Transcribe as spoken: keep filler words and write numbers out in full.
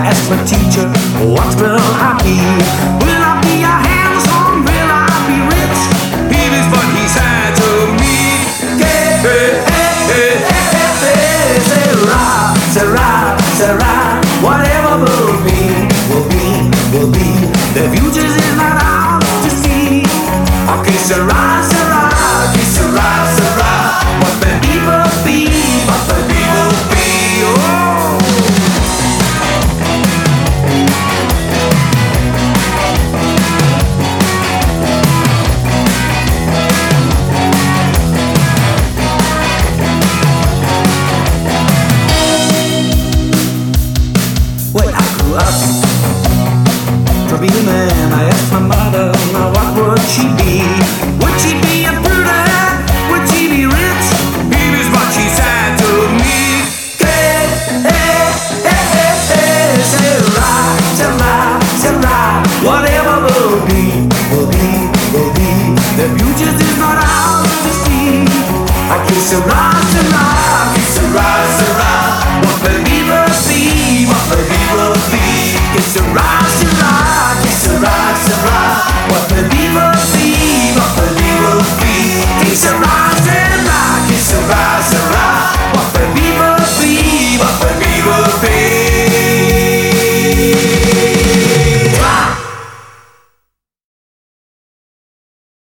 asked my teacher, what will I be? Will I be a handsome? Will I be rich? Here is what he said to me. Hey, hey, hey, hey, hey, hey, Sarah, Sarah, Sarah, whatever will be, will be, will be. The future is not ours to see. Okay, Sarah, Sarah, okay, Sarah, Sarah, what the people be, what the people be, oh. When I grew up to be a man, I asked my mother, now what would she be? Would she be a brunette? Would she be rich? Here is what she said to me. Hey, hey, hey, hey, hey, Sarah, Sarah, Sarah, whatever will be, will be, will be. The future is not ours to see. I kiss Sarah.